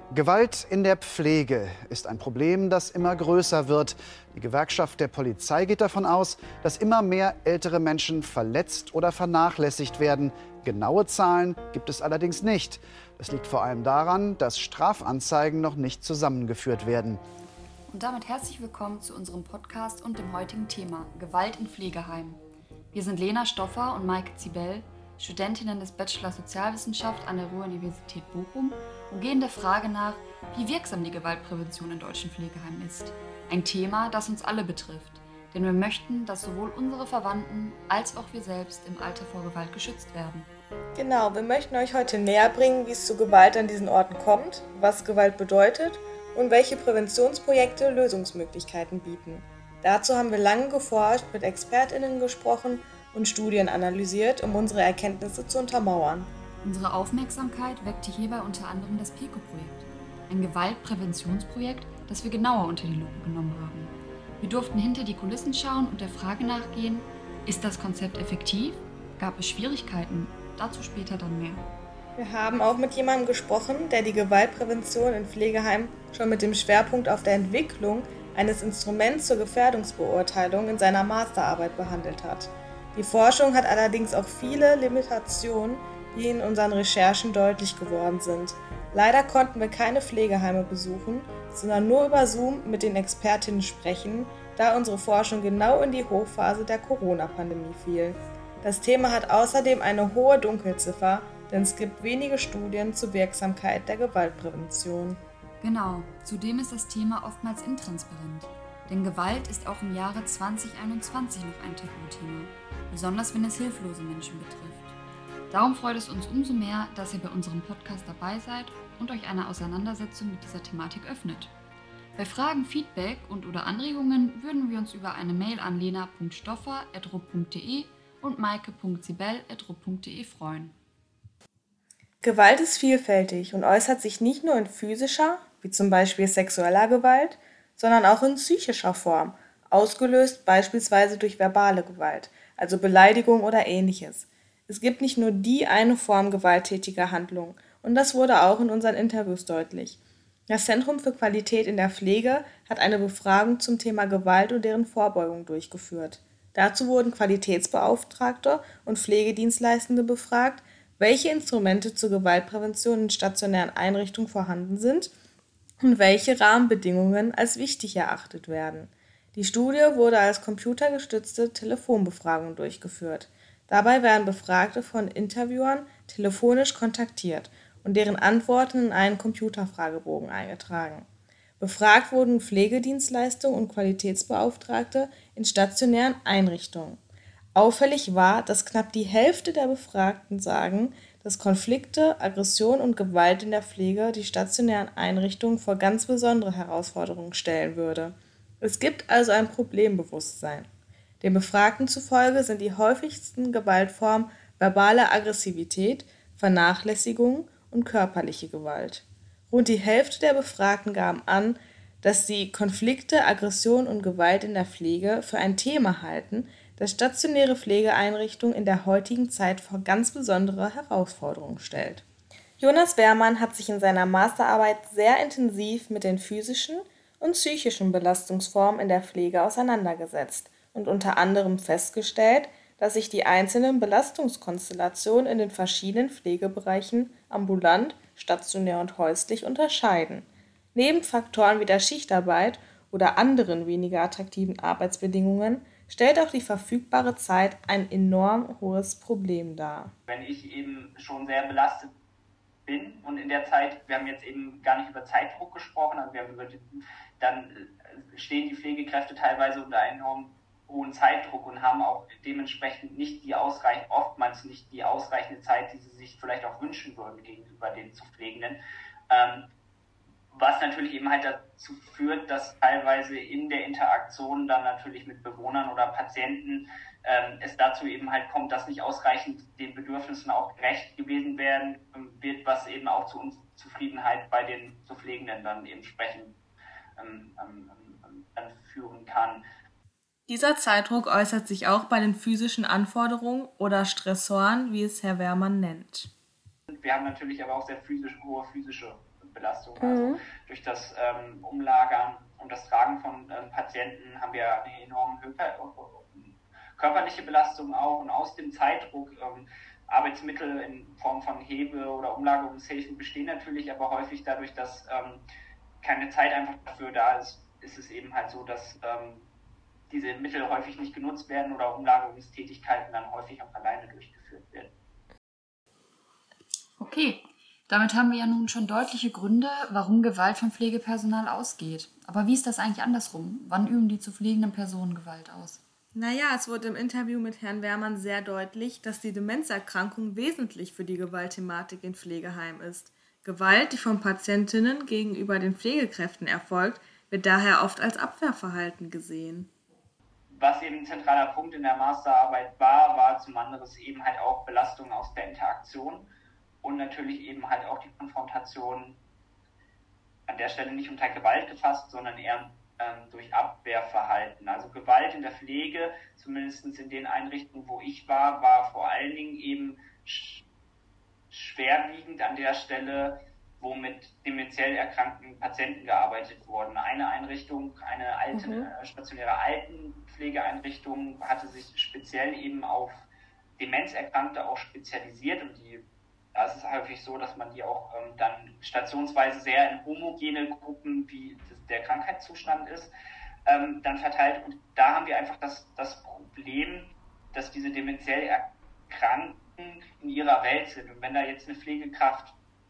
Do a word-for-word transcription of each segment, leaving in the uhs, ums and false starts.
Gewalt in der Pflege ist ein Problem, das immer größer wird. Die Gewerkschaft der Polizei geht davon aus, dass immer mehr ältere Menschen verletzt oder vernachlässigt werden. Genaue Zahlen gibt es allerdings nicht. Das liegt vor allem daran, dass Strafanzeigen noch nicht zusammengeführt werden. Und damit herzlich willkommen zu unserem Podcast und dem heutigen Thema Gewalt in Pflegeheimen. Wir sind Lena Stoffer und Maike Zibel, Studentinnen des Bachelor Sozialwissenschaft an der Ruhr-Universität Bochum und gehen der Frage nach, wie wirksam die Gewaltprävention in deutschen Pflegeheimen ist. Ein Thema, das uns alle betrifft, denn wir möchten, dass sowohl unsere Verwandten als auch wir selbst im Alter vor Gewalt geschützt werden. Genau, wir möchten euch heute näher bringen, wie es zu Gewalt an diesen Orten kommt, was Gewalt bedeutet und welche Präventionsprojekte Lösungsmöglichkeiten bieten. Dazu haben wir lange geforscht, mit ExpertInnen gesprochen und Studien analysiert, um unsere Erkenntnisse zu untermauern. Unsere Aufmerksamkeit weckte hierbei unter anderem das PECO-Projekt, ein Gewaltpräventionsprojekt, das wir genauer unter die Lupe genommen haben. Wir durften hinter die Kulissen schauen und der Frage nachgehen, ist das Konzept effektiv? Gab es Schwierigkeiten? Dazu später dann mehr. Wir haben auch mit jemandem gesprochen, der die Gewaltprävention in Pflegeheimen schon mit dem Schwerpunkt auf der Entwicklung eines Instruments zur Gefährdungsbeurteilung in seiner Masterarbeit behandelt hat. Die Forschung hat allerdings auch viele Limitationen, die in unseren Recherchen deutlich geworden sind. Leider konnten wir keine Pflegeheime besuchen, sondern nur über Zoom mit den Expertinnen sprechen, da unsere Forschung genau in die Hochphase der Corona-Pandemie fiel. Das Thema hat außerdem eine hohe Dunkelziffer, denn es gibt wenige Studien zur Wirksamkeit der Gewaltprävention. Genau, zudem ist das Thema oftmals intransparent. Denn Gewalt ist auch im Jahre zwanzig einundzwanzig noch ein Tabuthema, besonders wenn es hilflose Menschen betrifft. Darum freut es uns umso mehr, dass ihr bei unserem Podcast dabei seid und euch eine Auseinandersetzung mit dieser Thematik öffnet. Bei Fragen, Feedback und oder Anregungen würden wir uns über eine Mail an lena punkt stoffer at rupp punkt de und maike punkt zibel at rupp punkt de freuen. Gewalt ist vielfältig und äußert sich nicht nur in physischer, wie zum Beispiel sexueller Gewalt, sondern auch in psychischer Form, ausgelöst beispielsweise durch verbale Gewalt, also Beleidigung oder Ähnliches. Es gibt nicht nur die eine Form gewalttätiger Handlung, und das wurde auch in unseren Interviews deutlich. Das Zentrum für Qualität in der Pflege hat eine Befragung zum Thema Gewalt und deren Vorbeugung durchgeführt. Dazu wurden Qualitätsbeauftragte und Pflegedienstleistende befragt, welche Instrumente zur Gewaltprävention in stationären Einrichtungen vorhanden sind und welche Rahmenbedingungen als wichtig erachtet werden. Die Studie wurde als computergestützte Telefonbefragung durchgeführt. Dabei werden Befragte von Interviewern telefonisch kontaktiert und deren Antworten in einen Computerfragebogen eingetragen. Befragt wurden Pflegedienstleistungen und Qualitätsbeauftragte in stationären Einrichtungen. Auffällig war, dass knapp die Hälfte der Befragten sagen, dass Konflikte, Aggression und Gewalt in der Pflege die stationären Einrichtungen vor ganz besondere Herausforderungen stellen würde. Es gibt also ein Problembewusstsein. Den Befragten zufolge sind die häufigsten Gewaltformen verbale Aggressivität, Vernachlässigung und körperliche Gewalt. Rund die Hälfte der Befragten gaben an, dass sie Konflikte, Aggression und Gewalt in der Pflege für ein Thema halten, das stationäre Pflegeeinrichtungen in der heutigen Zeit vor ganz besondere Herausforderungen stellt. Jonas Wehrmann hat sich in seiner Masterarbeit sehr intensiv mit den physischen und psychischen Belastungsformen in der Pflege auseinandergesetzt und unter anderem festgestellt, dass sich die einzelnen Belastungskonstellationen in den verschiedenen Pflegebereichen ambulant, stationär und häuslich unterscheiden. Neben Faktoren wie der Schichtarbeit oder anderen weniger attraktiven Arbeitsbedingungen stellt auch die verfügbare Zeit ein enorm hohes Problem dar. Wenn ich eben schon sehr belastet bin und in der Zeit, wir haben jetzt eben gar nicht über Zeitdruck gesprochen, also wir haben über die, dann stehen die Pflegekräfte teilweise unter einem enorm hohen Zeitdruck und haben auch dementsprechend nicht die ausreichend, oftmals nicht die ausreichende Zeit, die sie sich vielleicht auch wünschen würden gegenüber den zu Pflegenden. Ähm, Was natürlich eben halt dazu führt, dass teilweise in der Interaktion dann natürlich mit Bewohnern oder Patienten ähm, es dazu eben halt kommt, dass nicht ausreichend den Bedürfnissen auch gerecht gewesen werden wird, was eben auch zu Unzufriedenheit bei den zu Pflegenden dann entsprechend ähm, ähm, ähm, führen kann. Dieser Zeitdruck äußert sich auch bei den physischen Anforderungen oder Stressoren, wie es Herr Wehrmann nennt. Wir haben natürlich aber auch sehr physisch, hohe physische Belastung. Mhm. Also durch das ähm, Umlagern und das Tragen von ähm, Patienten haben wir eine enorme körperliche Belastung auch, und aus dem Zeitdruck ähm, Arbeitsmittel in Form von Hebe- oder Umlagerungshilfen bestehen natürlich, aber häufig dadurch, dass ähm, keine Zeit einfach dafür da ist, ist es eben halt so, dass ähm, diese Mittel häufig nicht genutzt werden oder Umlagerungstätigkeiten dann häufig auch alleine durchgeführt werden. Okay, damit haben wir ja nun schon deutliche Gründe, warum Gewalt von Pflegepersonal ausgeht. Aber wie ist das eigentlich andersrum? Wann üben die zu pflegenden Personen Gewalt aus? Naja, es wurde im Interview mit Herrn Wehrmann sehr deutlich, dass die Demenzerkrankung wesentlich für die Gewaltthematik in Pflegeheimen ist. Gewalt, die von Patientinnen gegenüber den Pflegekräften erfolgt, wird daher oft als Abwehrverhalten gesehen. Was eben ein zentraler Punkt in der Masterarbeit war, war zum anderen eben halt auch Belastung aus der Interaktion und natürlich eben halt auch die Konfrontation, an der Stelle nicht unter Gewalt gefasst, sondern eher ähm, durch Abwehrverhalten. Also Gewalt in der Pflege, zumindest in den Einrichtungen, wo ich war, war vor allen Dingen eben sch- schwerwiegend an der Stelle, wo mit dementiell erkrankten Patienten gearbeitet wurde. Eine Einrichtung, eine alte, Mhm. äh, stationäre Altenpflegeeinrichtung, hatte sich speziell eben auf Demenzerkrankte auch spezialisiert, und die, da ist es häufig so, dass man die auch ähm, dann stationsweise sehr in homogene Gruppen, wie das, der Krankheitszustand ist, ähm, dann verteilt. Und da haben wir einfach das, das Problem, dass diese dementiell Erkrankten in ihrer Welt sind. Und wenn da jetzt eine Pflegekraft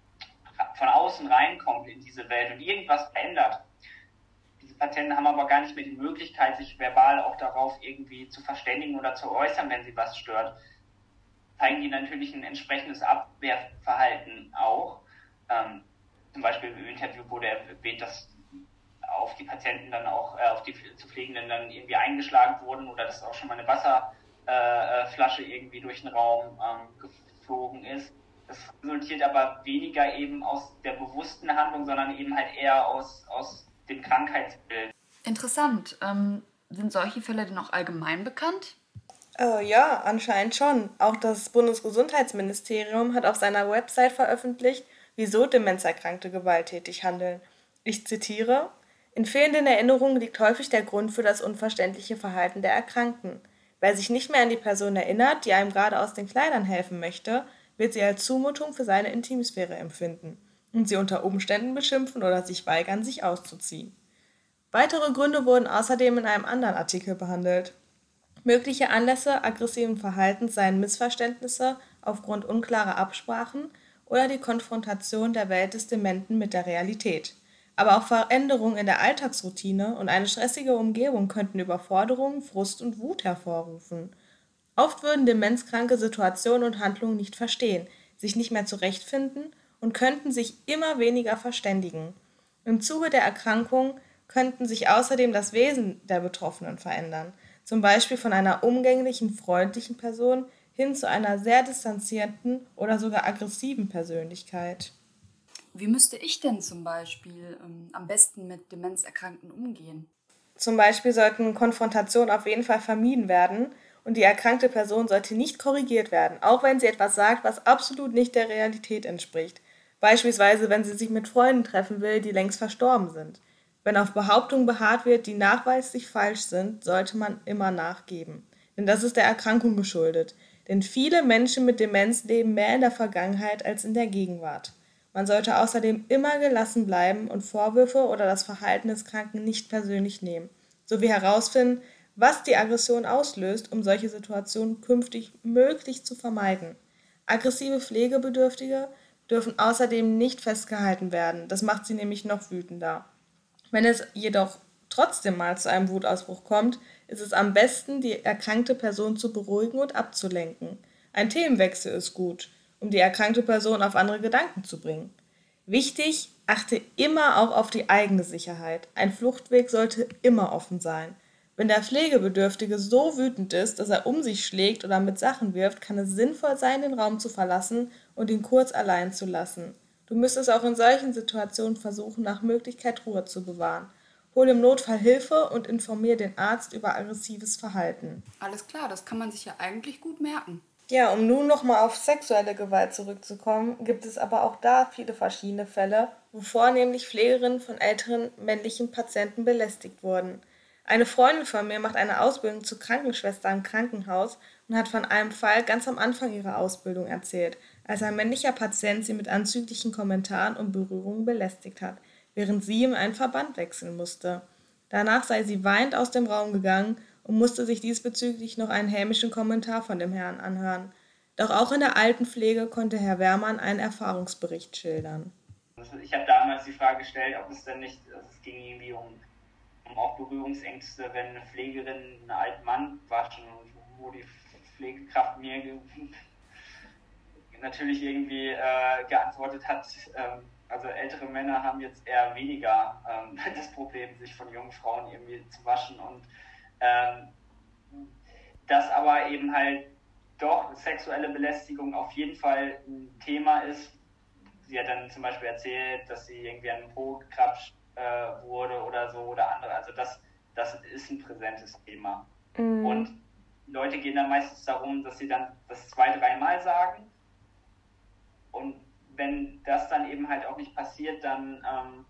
von außen reinkommt in diese Welt und irgendwas verändert, diese Patienten haben aber gar nicht mehr die Möglichkeit, sich verbal auch darauf irgendwie zu verständigen oder zu äußern, wenn sie was stört, zeigen die natürlich ein entsprechendes Abwehrverhalten auch. Ähm, zum Beispiel im Interview wurde erwähnt, dass auf die Patienten dann auch, äh, auf die zu Pflegenden dann irgendwie eingeschlagen wurden, oder dass auch schon mal eine Wasserflasche äh, irgendwie durch den Raum ähm, geflogen ist. Das resultiert aber weniger eben aus der bewussten Handlung, sondern eben halt eher aus, aus dem Krankheitsbild. Interessant. Ähm, sind solche Fälle denn auch allgemein bekannt? Äh, ja, anscheinend schon. Auch das Bundesgesundheitsministerium hat auf seiner Website veröffentlicht, wieso Demenzerkrankte gewalttätig handeln. Ich zitiere: In fehlenden Erinnerungen liegt häufig der Grund für das unverständliche Verhalten der Erkrankten. Wer sich nicht mehr an die Person erinnert, die einem gerade aus den Kleidern helfen möchte, wird sie als Zumutung für seine Intimsphäre empfinden und sie unter Umständen beschimpfen oder sich weigern, sich auszuziehen. Weitere Gründe wurden außerdem in einem anderen Artikel behandelt. Mögliche Anlässe aggressiven Verhaltens seien Missverständnisse aufgrund unklarer Absprachen oder die Konfrontation der Welt des Dementen mit der Realität. Aber auch Veränderungen in der Alltagsroutine und eine stressige Umgebung könnten Überforderungen, Frust und Wut hervorrufen. Oft würden demenzkranke Situationen und Handlungen nicht verstehen, sich nicht mehr zurechtfinden und könnten sich immer weniger verständigen. Im Zuge der Erkrankung könnten sich außerdem das Wesen der Betroffenen verändern, zum Beispiel von einer umgänglichen, freundlichen Person hin zu einer sehr distanzierten oder sogar aggressiven Persönlichkeit. Wie müsste ich denn zum Beispiel ähm, am besten mit Demenzerkrankten umgehen? Zum Beispiel sollten Konfrontationen auf jeden Fall vermieden werden und die erkrankte Person sollte nicht korrigiert werden, auch wenn sie etwas sagt, was absolut nicht der Realität entspricht. Beispielsweise, wenn sie sich mit Freunden treffen will, die längst verstorben sind. Wenn auf Behauptungen beharrt wird, die nachweislich falsch sind, sollte man immer nachgeben. Denn das ist der Erkrankung geschuldet. Denn viele Menschen mit Demenz leben mehr in der Vergangenheit als in der Gegenwart. Man sollte außerdem immer gelassen bleiben und Vorwürfe oder das Verhalten des Kranken nicht persönlich nehmen, sowie herausfinden, was die Aggression auslöst, um solche Situationen künftig möglichst zu vermeiden. Aggressive Pflegebedürftige dürfen außerdem nicht festgehalten werden, das macht sie nämlich noch wütender. Wenn es jedoch trotzdem mal zu einem Wutausbruch kommt, ist es am besten, die erkrankte Person zu beruhigen und abzulenken. Ein Themenwechsel ist gut, um die erkrankte Person auf andere Gedanken zu bringen. Wichtig, achte immer auch auf die eigene Sicherheit. Ein Fluchtweg sollte immer offen sein. Wenn der Pflegebedürftige so wütend ist, dass er um sich schlägt oder mit Sachen wirft, kann es sinnvoll sein, den Raum zu verlassen und ihn kurz allein zu lassen. Du müsstest auch in solchen Situationen versuchen, nach Möglichkeit Ruhe zu bewahren. Hol im Notfall Hilfe und informiere den Arzt über aggressives Verhalten. Alles klar, das kann man sich ja eigentlich gut merken. Ja, um nun nochmal auf sexuelle Gewalt zurückzukommen, gibt es aber auch da viele verschiedene Fälle, wo vornehmlich Pflegerinnen von älteren männlichen Patienten belästigt wurden. Eine Freundin von mir macht eine Ausbildung zur Krankenschwester im Krankenhaus und hat von einem Fall ganz am Anfang ihrer Ausbildung erzählt, als ein männlicher Patient sie mit anzüglichen Kommentaren und Berührungen belästigt hat, während sie ihm einen Verband wechseln musste. Danach sei sie weinend aus dem Raum gegangen und musste sich diesbezüglich noch einen hämischen Kommentar von dem Herrn anhören. Doch auch in der Altenpflege konnte Herr Wehrmann einen Erfahrungsbericht schildern. Also ich habe damals die Frage gestellt, ob es denn nicht, also es ging irgendwie um, um auch Berührungsängste, wenn eine Pflegerin einen alten Mann waschen und wo die Pflegekraft mir ge- natürlich irgendwie äh, geantwortet hat, ähm, also ältere Männer haben jetzt eher weniger ähm, das Problem, sich von jungen Frauen irgendwie zu waschen und ähm, dass aber eben halt doch sexuelle Belästigung auf jeden Fall ein Thema ist. Sie hat dann zum Beispiel erzählt, dass sie irgendwie an den Po gekrapscht äh, wurde oder so oder andere. Also das, das ist ein präsentes Thema. Mhm. Und Leute gehen dann meistens darum, dass sie dann das zwei, dreimal sagen. Und wenn das dann eben halt auch nicht passiert, dann ähm,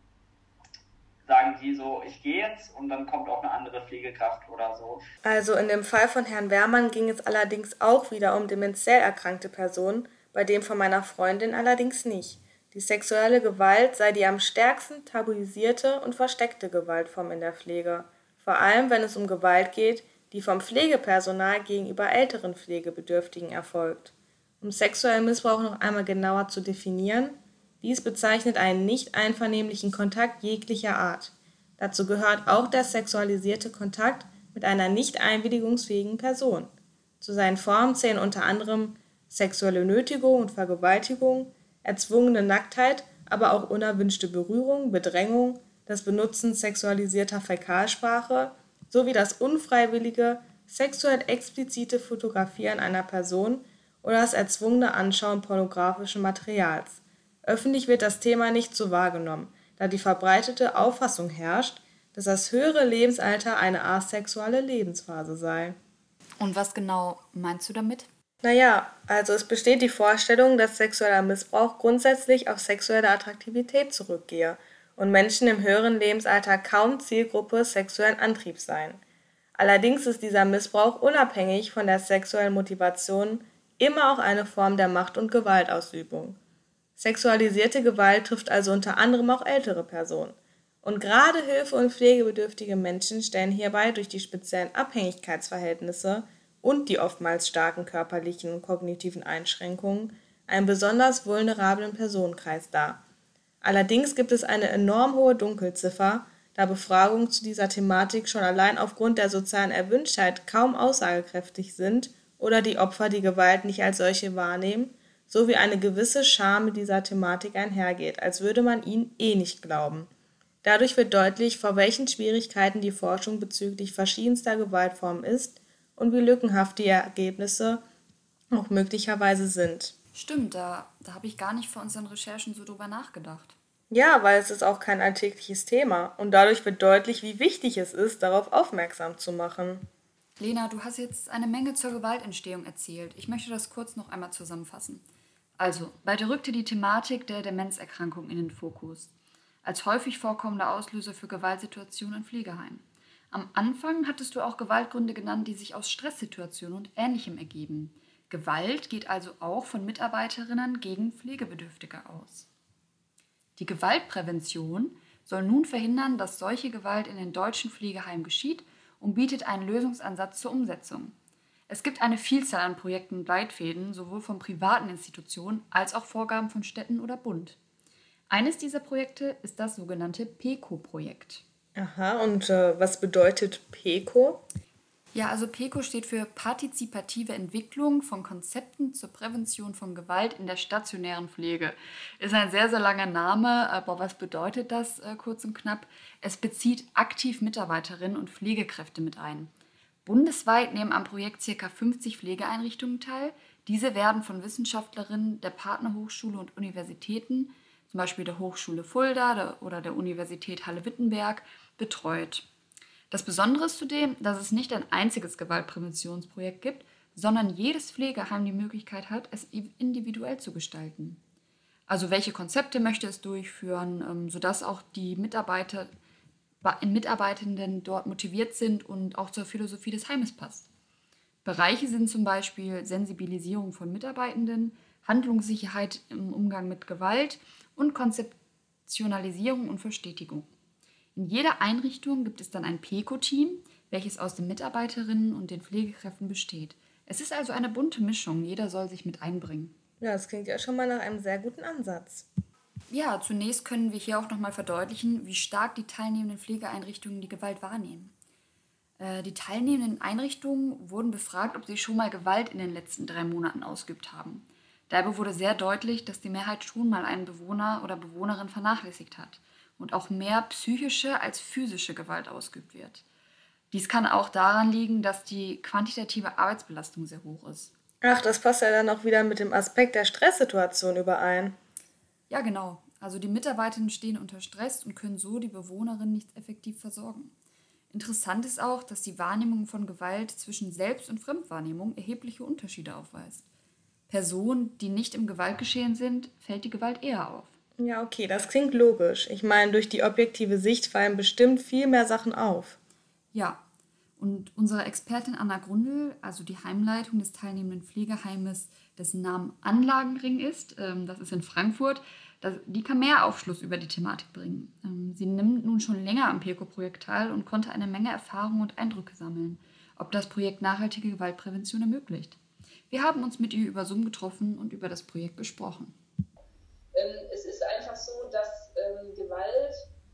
sagen die so, ich gehe jetzt und dann kommt auch eine andere Pflegekraft oder so. Also in dem Fall von Herrn Wehrmann ging es allerdings auch wieder um dementiell erkrankte Personen, bei dem von meiner Freundin allerdings nicht. Die sexuelle Gewalt sei die am stärksten tabuisierte und versteckte Gewaltform in der Pflege. Vor allem, wenn es um Gewalt geht, die vom Pflegepersonal gegenüber älteren Pflegebedürftigen erfolgt. Um sexuellen Missbrauch noch einmal genauer zu definieren: Dies bezeichnet einen nicht einvernehmlichen Kontakt jeglicher Art. Dazu gehört auch der sexualisierte Kontakt mit einer nicht einwilligungsfähigen Person. Zu seinen Formen zählen unter anderem sexuelle Nötigung und Vergewaltigung, erzwungene Nacktheit, aber auch unerwünschte Berührung, Bedrängung, das Benutzen sexualisierter Fäkalsprache sowie das unfreiwillige, sexuell explizite Fotografieren einer Person oder das erzwungene Anschauen pornografischen Materials. Öffentlich wird das Thema nicht so wahrgenommen, da die verbreitete Auffassung herrscht, dass das höhere Lebensalter eine asexuelle Lebensphase sei. Und was genau meinst du damit? Naja, also es besteht die Vorstellung, dass sexueller Missbrauch grundsätzlich auf sexuelle Attraktivität zurückgehe und Menschen im höheren Lebensalter kaum Zielgruppe sexuellen Antriebs seien. Allerdings ist dieser Missbrauch unabhängig von der sexuellen Motivation immer auch eine Form der Macht- und Gewaltausübung. Sexualisierte Gewalt trifft also unter anderem auch ältere Personen. Und gerade hilfe- und pflegebedürftige Menschen stellen hierbei durch die speziellen Abhängigkeitsverhältnisse und die oftmals starken körperlichen und kognitiven Einschränkungen einen besonders vulnerablen Personenkreis dar. Allerdings gibt es eine enorm hohe Dunkelziffer, da Befragungen zu dieser Thematik schon allein aufgrund der sozialen Erwünschtheit kaum aussagekräftig sind oder die Opfer die Gewalt nicht als solche wahrnehmen, sowie eine gewisse Scham mit dieser Thematik einhergeht, als würde man ihnen eh nicht glauben. Dadurch wird deutlich, vor welchen Schwierigkeiten die Forschung bezüglich verschiedenster Gewaltformen ist und wie lückenhaft die Ergebnisse auch möglicherweise sind. Stimmt, da, da habe ich gar nicht vor unseren Recherchen so drüber nachgedacht. Ja, weil es ist auch kein alltägliches Thema und dadurch wird deutlich, wie wichtig es ist, darauf aufmerksam zu machen. Lena, du hast jetzt eine Menge zur Gewaltentstehung erzählt. Ich möchte das kurz noch einmal zusammenfassen. Also, bei dir rückte die Thematik der Demenzerkrankung in den Fokus, als häufig vorkommender Auslöser für Gewaltsituationen in Pflegeheimen. Am Anfang hattest du auch Gewaltgründe genannt, die sich aus Stresssituationen und Ähnlichem ergeben. Gewalt geht also auch von Mitarbeiterinnen gegen Pflegebedürftige aus. Die Gewaltprävention soll nun verhindern, dass solche Gewalt in den deutschen Pflegeheimen geschieht und bietet einen Lösungsansatz zur Umsetzung. Es gibt eine Vielzahl an Projekten und Leitfäden, sowohl von privaten Institutionen als auch Vorgaben von Städten oder Bund. Eines dieser Projekte ist das sogenannte PECO-Projekt. Aha, und äh, was bedeutet PECO? Ja, also PECO steht für Partizipative Entwicklung von Konzepten zur Prävention von Gewalt in der stationären Pflege. Ist ein sehr, sehr langer Name, aber was bedeutet das äh, kurz und knapp? Es bezieht aktiv Mitarbeiterinnen und Pflegekräfte mit ein. Bundesweit nehmen am Projekt ca. fünfzig Pflegeeinrichtungen teil. Diese werden von Wissenschaftlerinnen der Partnerhochschule und Universitäten, zum Beispiel der Hochschule Fulda oder der Universität Halle-Wittenberg, betreut. Das Besondere ist zudem, dass es nicht ein einziges Gewaltpräventionsprojekt gibt, sondern jedes Pflegeheim die Möglichkeit hat, es individuell zu gestalten. Also welche Konzepte möchte es durchführen, sodass auch die Mitarbeiter, Mitarbeitenden dort motiviert sind und auch zur Philosophie des Heimes passt. Bereiche sind zum Beispiel Sensibilisierung von Mitarbeitenden, Handlungssicherheit im Umgang mit Gewalt und Konzeptionalisierung und Verstetigung. In jeder Einrichtung gibt es dann ein PECO-Team, welches aus den Mitarbeiterinnen und den Pflegekräften besteht. Es ist also eine bunte Mischung, jeder soll sich mit einbringen. Ja, das klingt ja schon mal nach einem sehr guten Ansatz. Ja, zunächst können wir hier auch nochmal verdeutlichen, wie stark die teilnehmenden Pflegeeinrichtungen die Gewalt wahrnehmen. Äh, die teilnehmenden Einrichtungen wurden befragt, ob sie schon mal Gewalt in den letzten drei Monaten ausgeübt haben. Dabei wurde sehr deutlich, dass die Mehrheit schon mal einen Bewohner oder Bewohnerin vernachlässigt hat und auch mehr psychische als physische Gewalt ausgeübt wird. Dies kann auch daran liegen, dass die quantitative Arbeitsbelastung sehr hoch ist. Ach, das passt ja dann auch wieder mit dem Aspekt der Stresssituation überein. Ja, genau. Also die Mitarbeitenden stehen unter Stress und können so die Bewohnerin nicht effektiv versorgen. Interessant ist auch, dass die Wahrnehmung von Gewalt zwischen Selbst- und Fremdwahrnehmung erhebliche Unterschiede aufweist. Personen, die nicht im Gewaltgeschehen sind, fällt die Gewalt eher auf. Ja, okay, das klingt logisch. Ich meine, durch die objektive Sicht fallen bestimmt viel mehr Sachen auf. Ja, und unsere Expertin Anna Grundl, also die Heimleitung des teilnehmenden Pflegeheimes, dessen Namen Anlagenring ist, ähm, das ist in Frankfurt, das, die kann mehr Aufschluss über die Thematik bringen. Ähm, sie nimmt nun schon länger am PECO-Projekt teil und konnte eine Menge Erfahrungen und Eindrücke sammeln, ob das Projekt nachhaltige Gewaltprävention ermöglicht. Wir haben uns mit ihr über Zoom getroffen und über das Projekt gesprochen. Ähm, es ist einfach so, dass ähm, Gewalt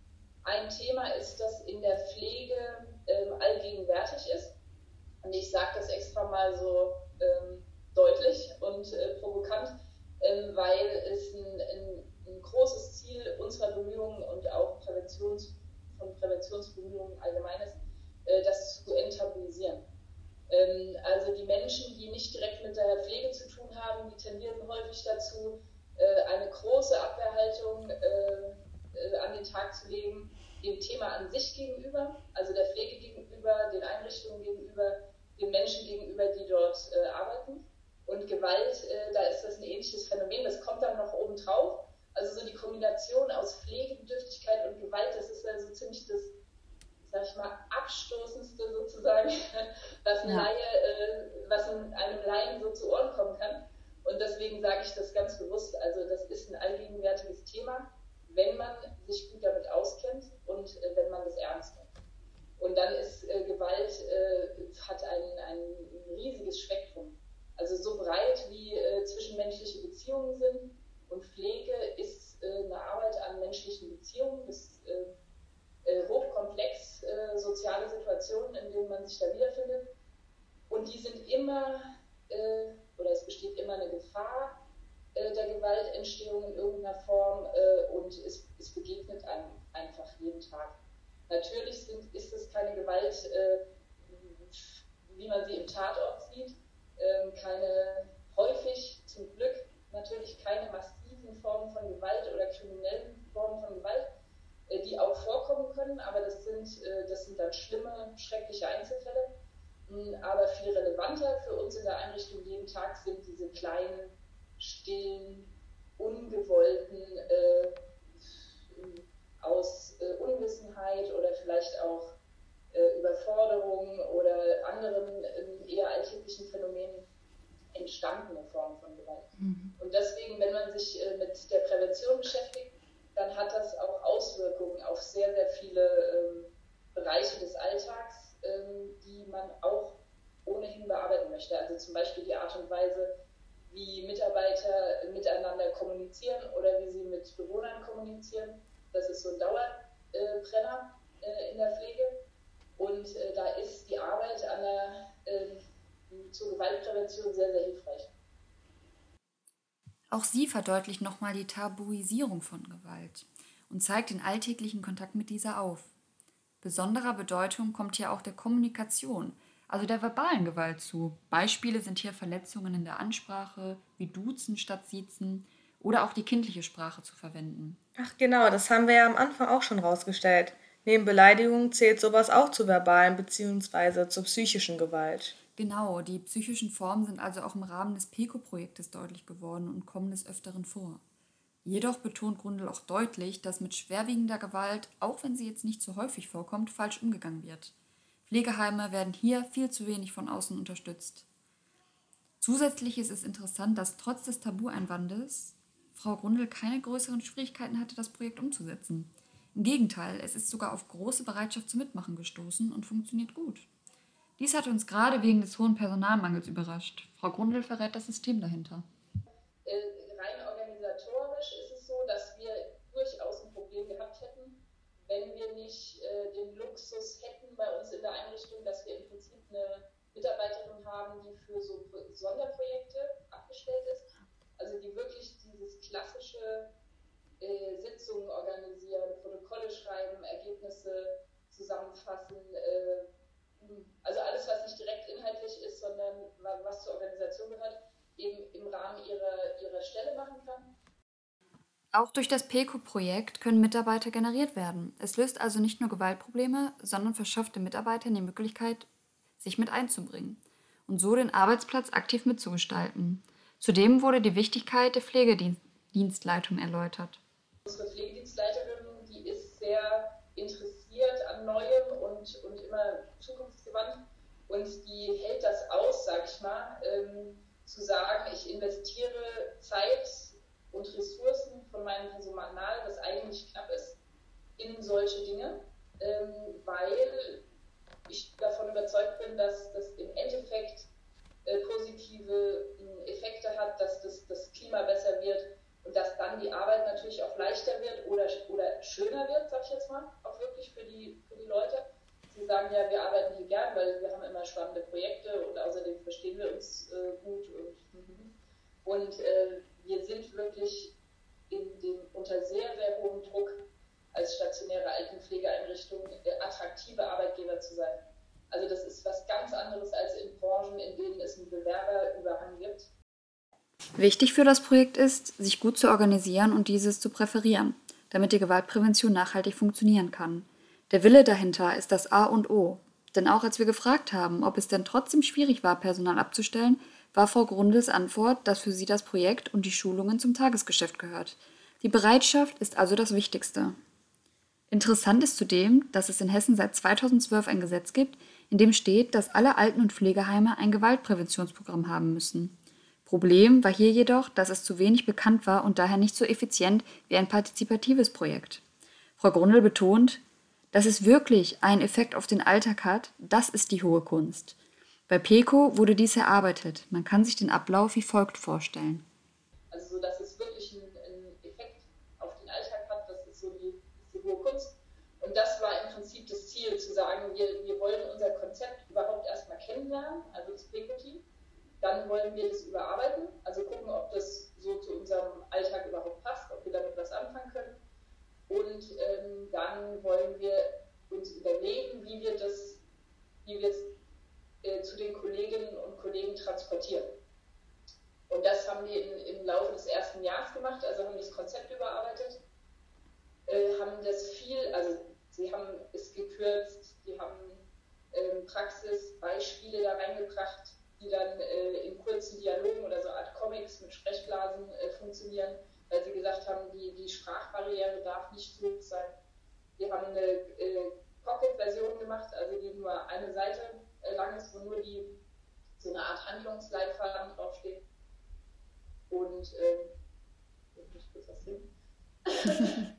ein Thema ist, das in der Pflege ähm, allgegenwärtig ist. Und ich sage das extra mal so ähm, deutlich und äh, provokant, ähm, weil es ein, ein, ein großes Ziel unserer Bemühungen und auch Präventions, von Präventionsbemühungen allgemein ist, äh, das zu enttabuisieren. Ähm, also die Menschen, die nicht direkt mit der Pflege zu tun haben, die tendieren häufig dazu, äh, eine große Abwehrhaltung äh, an den Tag zu legen, dem Thema an sich gegenüber, also der Pflege gegenüber, den Einrichtungen gegenüber, den Menschen gegenüber, die dort äh, arbeiten. Und Gewalt, äh, da ist das ein ähnliches Phänomen, das kommt dann noch oben drauf. Also so die Kombination aus Pflegebedürftigkeit und Gewalt, das ist ja so ziemlich das, sag ich mal, abstoßendste sozusagen, was, eine Ja. Laie, äh, was einem Laien so zu Ohren kommen kann. Und deswegen sage ich das ganz bewusst, also das ist ein allgegenwärtiges Thema, wenn man sich gut damit auskennt und äh, wenn man das ernst nimmt. Und dann ist äh, Gewalt, äh, hat ein, ein riesiges Spektrum. Also so breit wie äh, zwischenmenschliche Beziehungen sind, und Pflege ist äh, eine Arbeit an menschlichen Beziehungen, das ist äh, äh, hochkomplex, äh, soziale Situationen, in denen man sich da wiederfindet. Und die sind immer, äh, oder es besteht immer eine Gefahr äh, der Gewaltentstehung in irgendeiner Form äh, und es, es begegnet einem einfach jeden Tag. Natürlich sind, ist es keine Gewalt, äh, wie man sie im Tatort sieht, äh, keine, häufig zum Glück natürlich keine massiven Formen von Gewalt oder kriminellen Formen von Gewalt, äh, die auch vorkommen können, aber das sind, äh, das sind dann schlimme, schreckliche Einzelfälle. Aber viel relevanter für uns in der Einrichtung jeden Tag sind diese kleinen, stillen, ungewollten, äh, aus äh, Unwissenheit oder vielleicht auch äh, Überforderung oder anderen äh, eher alltäglichen Phänomenen entstandene Formen von Gewalt. Mhm. Und deswegen, wenn man sich äh, mit der Prävention beschäftigt, dann hat das auch Auswirkungen auf sehr, sehr viele äh, Bereiche des Alltags, äh, die man auch ohnehin bearbeiten möchte. Also zum Beispiel die Art und Weise, wie Mitarbeiter miteinander kommunizieren oder wie sie mit Bewohnern kommunizieren. Das ist so ein Dauerbrenner äh, in der Pflege. Und äh, da ist die Arbeit an der, äh, zur Gewaltprävention sehr, sehr hilfreich. Auch sie verdeutlicht nochmal die Tabuisierung von Gewalt und zeigt den alltäglichen Kontakt mit dieser auf. Besonderer Bedeutung kommt hier auch der Kommunikation, also der verbalen Gewalt zu. Beispiele sind hier Verletzungen in der Ansprache, wie Duzen statt Siezen oder auch die kindliche Sprache zu verwenden. Ach genau, das haben wir ja am Anfang auch schon rausgestellt. Neben Beleidigung zählt sowas auch zur verbalen bzw. zur psychischen Gewalt. Genau, die psychischen Formen sind also auch im Rahmen des PECO-Projektes deutlich geworden und kommen des Öfteren vor. Jedoch betont Grundl auch deutlich, dass mit schwerwiegender Gewalt, auch wenn sie jetzt nicht so häufig vorkommt, falsch umgegangen wird. Pflegeheime werden hier viel zu wenig von außen unterstützt. Zusätzlich ist es interessant, dass trotz des Tabu-Einwandes Frau Grundl keine größeren Schwierigkeiten hatte, das Projekt umzusetzen. Im Gegenteil, es ist sogar auf große Bereitschaft zum Mitmachen gestoßen und funktioniert gut. Dies hat uns gerade wegen des hohen Personalmangels überrascht. Frau Grundl verrät das System dahinter. Äh, rein organisatorisch ist es so, dass wir durchaus ein Problem gehabt hätten, wenn wir nicht äh, den Luxus hätten bei uns in der Einrichtung, dass wir im Prinzip eine Mitarbeiterin haben, die für so Sonderprojekte abgestellt ist. Also die wirklich dieses klassische äh, Sitzungen organisieren, Protokolle schreiben, Ergebnisse zusammenfassen, äh, also alles, was nicht direkt inhaltlich ist, sondern was zur Organisation gehört, eben im Rahmen ihrer, ihrer Stelle machen kann. Auch durch das PECO-Projekt können Mitarbeiter generiert werden. Es löst also nicht nur Gewaltprobleme, sondern verschafft den Mitarbeitern die Möglichkeit, sich mit einzubringen und so den Arbeitsplatz aktiv mitzugestalten. Zudem wurde die Wichtigkeit der Pflegedienstleitung erläutert. Unsere Pflegedienstleiterin, die ist sehr interessiert an Neuem und, und immer zukunftsgewandt und die hält das aus, sag ich mal, ähm, zu sagen, ich investiere Zeit und Ressourcen von meinem Personal, das eigentlich knapp ist, in solche Dinge, ähm, weil ich davon überzeugt bin, dass das im Endeffekt äh, positive äh, Effekte hat, dass das, das Klima besser wird und dass dann die Arbeit natürlich auch leichter wird oder, oder schöner wird, sag ich jetzt mal, auch wirklich für die, für die Leute. Sie sagen ja, wir arbeiten hier gern, weil wir haben immer spannende Projekte und außerdem verstehen wir uns äh, gut und, und äh, wir sind wirklich in dem, unter sehr, sehr hohem Druck als stationäre Altenpflegeeinrichtung äh, attraktive Arbeitgeber zu sein. Also das ist was ganz anderes als in Branchen, in denen es einen Bewerberüberhang gibt. Wichtig für das Projekt ist, sich gut zu organisieren und dieses zu präferieren, damit die Gewaltprävention nachhaltig funktionieren kann. Der Wille dahinter ist das A und O. Denn auch als wir gefragt haben, ob es denn trotzdem schwierig war, Personal abzustellen, war Frau Grundls Antwort, dass für sie das Projekt und die Schulungen zum Tagesgeschäft gehört. Die Bereitschaft ist also das Wichtigste. Interessant ist zudem, dass es in Hessen seit zweitausendzwölf ein Gesetz gibt, in dem steht, dass alle Alten- und Pflegeheime ein Gewaltpräventionsprogramm haben müssen. Problem war hier jedoch, dass es zu wenig bekannt war und daher nicht so effizient wie ein partizipatives Projekt. Frau Grundl betont, dass es wirklich einen Effekt auf den Alltag hat, das ist die hohe Kunst. Bei PECO wurde dies erarbeitet. Man kann sich den Ablauf wie folgt vorstellen. Also so, dass es wirklich einen, einen Effekt auf den Alltag hat, das ist so die, ist die hohe Kunst. Und das war im Prinzip das Ziel, zu sagen, wir, wir wollen unser Konzept überhaupt erstmal kennenlernen, also das PECO-Team. Dann wollen wir das überarbeiten, also gucken, ob das so zu unserem Alltag überhaupt passt, ob wir damit was anfangen können. Und ähm, dann wollen wir uns überlegen, wie wir das, wie wir es äh, zu den Kolleginnen und Kollegen transportieren. Und das haben wir in, im Laufe des ersten Jahres gemacht, also haben das Konzept überarbeitet, äh, haben das viel, also sie haben es gekürzt, die haben äh, Praxisbeispiele da reingebracht, die dann äh, in kurzen Dialogen oder so Art Comics mit Sprechblasen äh, funktionieren, weil sie gesagt haben, die, die Sprachbarriere darf nicht zu hoch sein. Wir haben eine äh, Pocket-Version gemacht, also die nur eine Seite äh, lang ist, wo nur die, so eine Art Handlungsleitfaden draufsteht. Und, ähm, ich muss kurz was hin.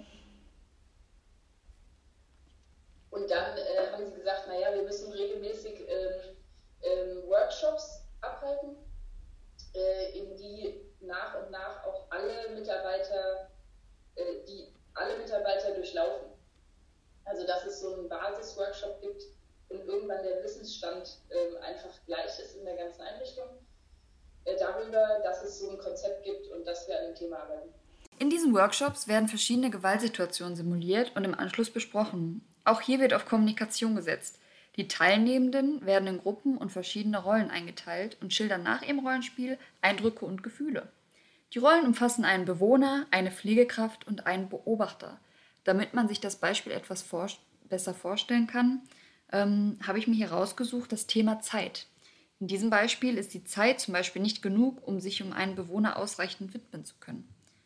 Und dann äh, haben sie gesagt, naja, wir müssen regelmäßig ähm, ähm, Workshops abhalten, äh, in die nach und nach auch alle Mitarbeiter, äh, die alle Mitarbeiter durchlaufen. Also dass es so einen Basisworkshop gibt und irgendwann der Wissensstand äh, einfach gleich ist in der ganzen Einrichtung. Äh, darüber, dass es so ein Konzept gibt und dass wir an dem Thema arbeiten. In diesen Workshops werden verschiedene Gewaltsituationen simuliert und im Anschluss besprochen. Auch hier wird auf Kommunikation gesetzt. Die Teilnehmenden werden in Gruppen und verschiedene Rollen eingeteilt und schildern nach ihrem Rollenspiel Eindrücke und Gefühle. Die Rollen umfassen einen Bewohner, eine Pflegekraft und einen Beobachter. Damit man sich das Beispiel etwas vor- besser vorstellen kann, ähm, habe ich mir hier rausgesucht das Thema Zeit. In diesem Beispiel ist die Zeit zum Beispiel nicht genug, um sich um einen Bewohner ausreichend widmen zu können.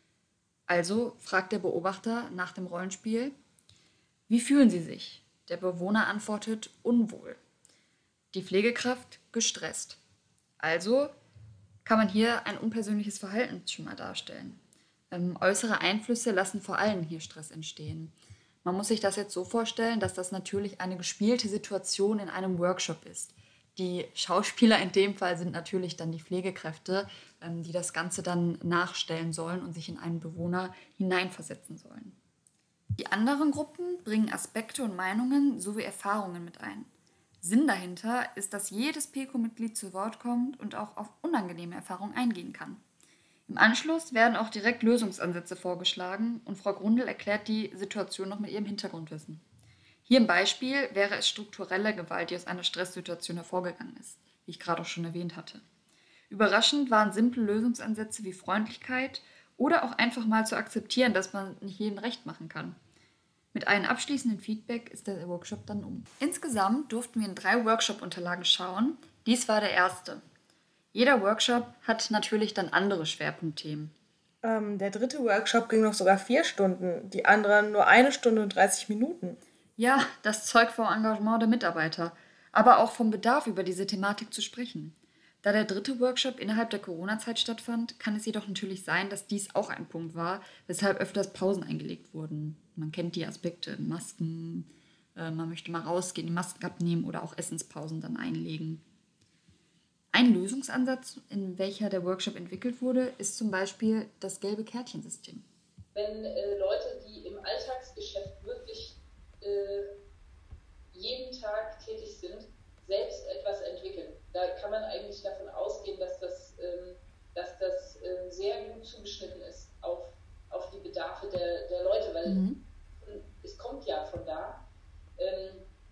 Also fragt der Beobachter nach dem Rollenspiel: Wie fühlen Sie sich? Der Bewohner antwortet: unwohl. Die Pflegekraft: gestresst. Also kann man hier ein unpersönliches Verhaltensschema darstellen. Ähm, äußere Einflüsse lassen vor allem hier Stress entstehen. Man muss sich das jetzt so vorstellen, dass das natürlich eine gespielte Situation in einem Workshop ist. Die Schauspieler in dem Fall sind natürlich dann die Pflegekräfte, ähm, die das Ganze dann nachstellen sollen und sich in einen Bewohner hineinversetzen sollen. Die anderen Gruppen bringen Aspekte und Meinungen sowie Erfahrungen mit ein. Sinn dahinter ist, dass jedes PECO-Mitglied zu Wort kommt und auch auf unangenehme Erfahrungen eingehen kann. Im Anschluss werden auch direkt Lösungsansätze vorgeschlagen und Frau Grundl erklärt die Situation noch mit ihrem Hintergrundwissen. Hier im Beispiel wäre es strukturelle Gewalt, die aus einer Stresssituation hervorgegangen ist, wie ich gerade auch schon erwähnt hatte. Überraschend waren simple Lösungsansätze wie Freundlichkeit oder auch einfach mal zu akzeptieren, dass man nicht jedem recht machen kann. Mit einem abschließenden Feedback ist der Workshop dann um. Insgesamt durften wir in drei Workshop-Unterlagen schauen. Dies war der erste. Jeder Workshop hat natürlich dann andere Schwerpunktthemen. Ähm, der dritte Workshop ging noch sogar vier Stunden, die anderen nur eine Stunde und dreißig Minuten. Ja, das zeugt vom Engagement der Mitarbeiter, aber auch vom Bedarf, über diese Thematik zu sprechen. Da der dritte Workshop innerhalb der Corona-Zeit stattfand, kann es jedoch natürlich sein, dass dies auch ein Punkt war, weshalb öfters Pausen eingelegt wurden. Man kennt die Aspekte, Masken, äh, man möchte mal rausgehen, die Masken abnehmen oder auch Essenspausen dann einlegen. Ein Lösungsansatz, in welcher der Workshop entwickelt wurde, ist zum Beispiel das gelbe Kärtchensystem. Wenn äh, Leute, die im Alltagsgeschäft wirklich äh, jeden Tag tätig sind, selbst etwas entwickeln, da kann man eigentlich davon ausgehen, dass das, ähm, dass das ähm, sehr gut zugeschnitten ist auf, auf die Bedarfe der, der Leute, weil mhm. es kommt ja von da. Ähm,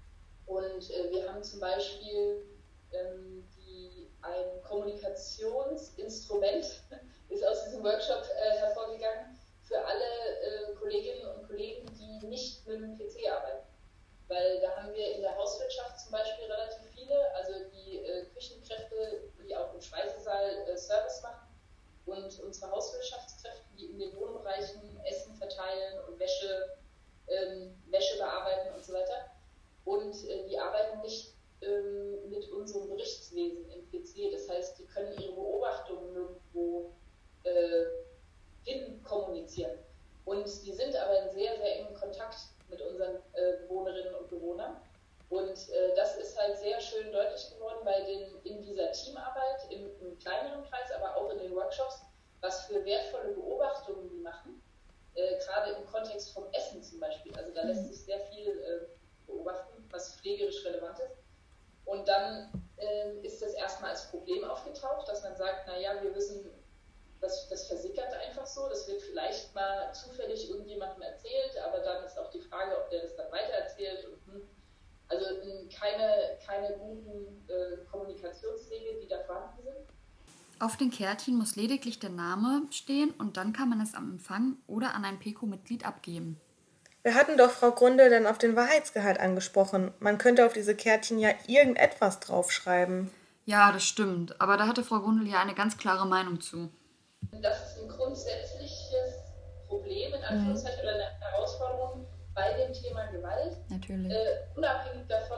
und äh, wir haben zum Beispiel ähm, die, ein Kommunikationsinstrument, ist aus diesem Workshop äh, hervorgegangen, für alle äh, Kolleginnen und Kollegen, die nicht mit dem P C arbeiten. Weil da haben wir in der Hauswirtschaft zum Beispiel relativ viele, also die äh, Küchenkräfte, die auch im Speisesaal äh, Service machen, und unsere Hauswirtschaftskräfte, die in den Wohnbereichen Essen verteilen und Wäsche, ähm, Wäsche bearbeiten und so weiter. Und äh, die arbeiten nicht ähm, mit unserem Berichtswesen im P C. Das heißt, die können ihre Beobachtungen nirgendwo äh, hin kommunizieren. Und die sind aber in sehr, sehr engen Kontakt mit unseren äh, Bewohnerinnen und Bewohnern. Und äh, das ist halt sehr schön deutlich geworden bei den, in dieser Teamarbeit, im, im kleineren Kreis, aber auch in den Workshops, was für wertvolle Beobachtungen die machen, äh, gerade im Kontext vom Essen zum Beispiel. Also da lässt sich sehr viel äh, beobachten, was pflegerisch relevant ist. Und dann äh, ist das erstmal als Problem aufgetaucht, dass man sagt, naja, wir wissen, Das, das versickert einfach so, das wird vielleicht mal zufällig irgendjemandem erzählt, aber dann ist auch die Frage, ob der das dann weitererzählt. Und, hm, also keine, keine guten äh, Kommunikationswege, die da vorhanden sind. Auf den Kärtchen muss lediglich der Name stehen und dann kann man es am Empfang oder an ein PECO-Mitglied abgeben. Wir hatten doch Frau Grundl dann auf den Wahrheitsgehalt angesprochen. Man könnte auf diese Kärtchen ja irgendetwas draufschreiben. Ja, das stimmt, aber da hatte Frau Grundl ja eine ganz klare Meinung zu. Das ist ein grundsätzliches Problem, in Anführungszeichen, mhm. oder eine Herausforderung bei dem Thema Gewalt. Natürlich. Äh, unabhängig davon,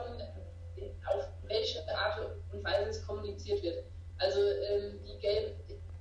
auf welche Art und Weise es kommuniziert wird. Also ähm, die Gelb,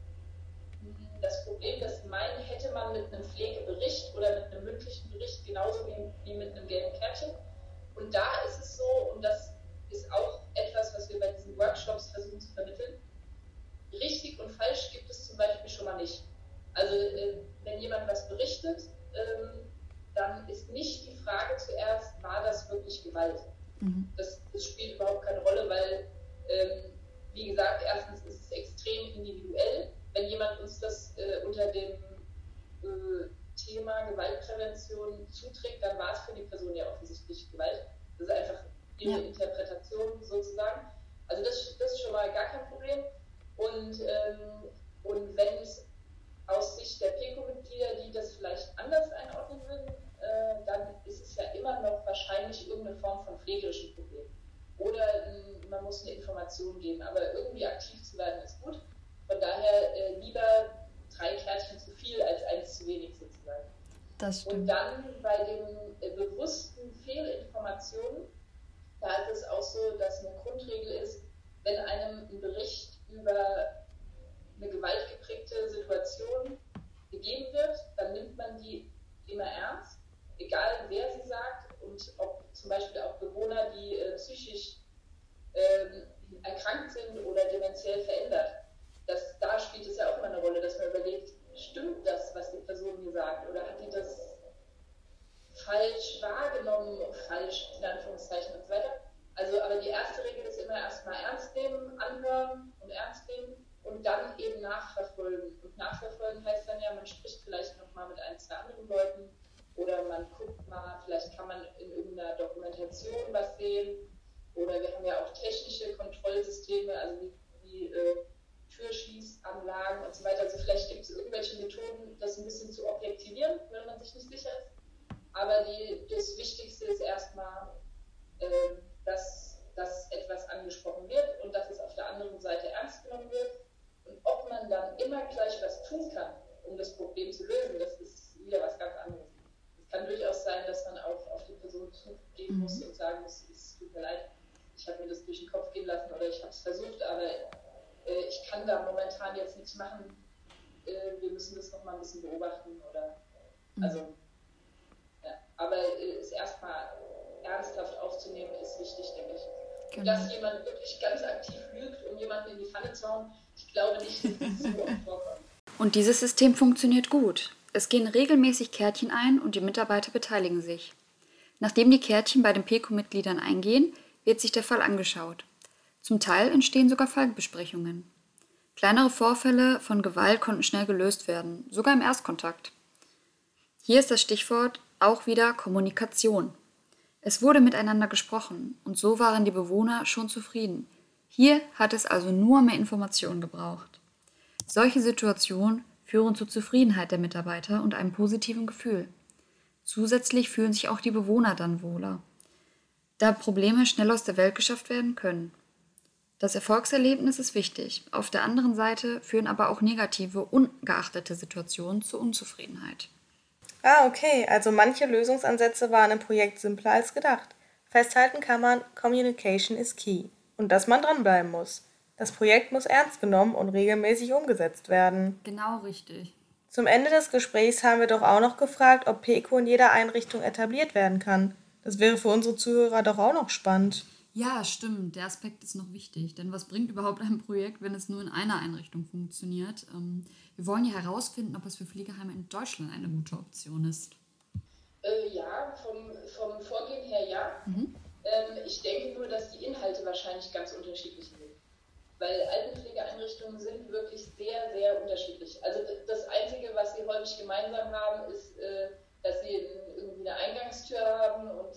das Problem, das Sie meinen, hätte man mit einem Pflegebericht oder mit einem mündlichen Bericht genauso wie, wie mit einem gelben Kärtchen. Und da ist es so, und das ist auch etwas, was wir bei diesen Workshops versuchen zu vermitteln, richtig und falsch gibt es zum Beispiel schon mal nicht. Also äh, wenn jemand was berichtet, ähm, dann ist nicht die Frage zuerst, war das wirklich Gewalt? Mhm. Das, das spielt überhaupt keine Rolle, weil, ähm, wie gesagt, erstens ist es extrem individuell. Wenn jemand uns das äh, unter dem äh, Thema Gewaltprävention zuträgt, dann war es für die Person ja offensichtlich Gewalt. Das ist einfach ihre ja. Interpretation sozusagen. Also das, das ist schon mal gar kein Problem. Und, ähm, und wenn es aus Sicht der PECO-Mitglieder, die das vielleicht anders einordnen würden, äh, dann ist es ja immer noch wahrscheinlich irgendeine Form von pflegerischen Problem. Oder äh, man muss eine Information geben. Aber irgendwie aktiv zu werden ist gut. Von daher äh, lieber drei Kärtchen zu viel als eins zu wenig sozusagen. Das stimmt. Und dann bei den äh, bewussten Fehlinformationen, da ist es auch so, dass eine Grundregel ist, wenn einem ein Bericht über eine gewaltgeprägte Situation gegeben wird, dann nimmt man die immer ernst, egal wer sie sagt und ob zum Beispiel auch Bewohner, die äh, psychisch äh, erkrankt sind oder dementiell verändert. Das, da spielt es ja auch immer eine Rolle, dass man überlegt, stimmt das, was die Person hier sagt, oder hat die das falsch wahrgenommen, falsch in Anführungszeichen und so weiter. Also, aber die erste Regel ist immer erstmal ernst nehmen, anhören und ernst nehmen und dann eben nachverfolgen. Und nachverfolgen heißt dann ja, man spricht vielleicht nochmal mit ein, zwei anderen Leuten oder man guckt mal, vielleicht kann man in irgendeiner Dokumentation was sehen oder wir haben ja auch technische Kontrollsysteme, also wie, wie äh, Türschließanlagen und so weiter. Also vielleicht gibt es irgendwelche Methoden, das ein bisschen zu objektivieren, wenn man sich nicht sicher ist. Aber die, das Wichtigste ist erstmal, äh, dass, dass etwas angesprochen wird und dass es auf der anderen Seite ernst genommen wird. Und ob man dann immer gleich was tun kann, um das Problem zu lösen, das ist wieder was ganz anderes. Es kann durchaus sein, dass man auch auf die Person zugehen muss und sagen muss, es tut mir leid, ich habe mir das durch den Kopf gehen lassen oder ich habe es versucht, aber äh, ich kann da momentan jetzt nichts machen. Äh, wir müssen das nochmal ein bisschen beobachten. Oder, also, ja. Aber äh, es erstmal ernsthaft aufzunehmen, ist wichtig, denke ich. Genau. Dass jemand wirklich ganz aktiv lügt, um jemanden in die Pfanne zu hauen, ich glaube nicht, dass das so oft vorkommt. Und dieses System funktioniert gut. Es gehen regelmäßig Kärtchen ein und die Mitarbeiter beteiligen sich. Nachdem die Kärtchen bei den P E C O-Mitgliedern eingehen, wird sich der Fall angeschaut. Zum Teil entstehen sogar Fallbesprechungen. Kleinere Vorfälle von Gewalt konnten schnell gelöst werden, sogar im Erstkontakt. Hier ist das Stichwort auch wieder Kommunikation. Es wurde miteinander gesprochen und so waren die Bewohner schon zufrieden. Hier hat es also nur mehr Informationen gebraucht. Solche Situationen führen zur Zufriedenheit der Mitarbeiter und einem positiven Gefühl. Zusätzlich fühlen sich auch die Bewohner dann wohler, da Probleme schnell aus der Welt geschafft werden können. Das Erfolgserlebnis ist wichtig. Auf der anderen Seite führen aber auch negative, ungeachtete Situationen zur Unzufriedenheit. Ah, okay. Also manche Lösungsansätze waren im Projekt simpler als gedacht. Festhalten kann man, Communication is key. Und dass man dranbleiben muss. Das Projekt muss ernst genommen und regelmäßig umgesetzt werden. Genau richtig. Zum Ende des Gesprächs haben wir doch auch noch gefragt, ob P E C O in jeder Einrichtung etabliert werden kann. Das wäre für unsere Zuhörer doch auch noch spannend. Ja, stimmt. Der Aspekt ist noch wichtig. Denn was bringt überhaupt ein Projekt, wenn es nur in einer Einrichtung funktioniert? Ähm, wir wollen ja herausfinden, ob es für Pflegeheime in Deutschland eine gute Option ist. Äh, ja, vom, vom Vorgehen her ja. Mhm. Ähm, ich denke nur, dass die Inhalte wahrscheinlich ganz unterschiedlich sind. Weil Altenpflegeeinrichtungen sind wirklich sehr, sehr unterschiedlich. Also das Einzige, was sie häufig gemeinsam haben, ist, äh, dass sie irgendwie eine Eingangstür haben und,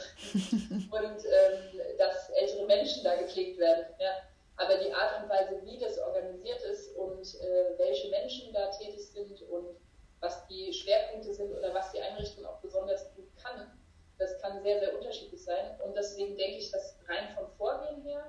äh, und ähm, dass ältere Menschen da gepflegt werden. Ja. Aber die Art und Weise, wie das organisiert ist und äh, welche Menschen da tätig sind und was die Schwerpunkte sind oder was die Einrichtung auch besonders gut kann, das kann sehr, sehr unterschiedlich sein. Und deswegen denke ich, dass rein vom Vorgehen her,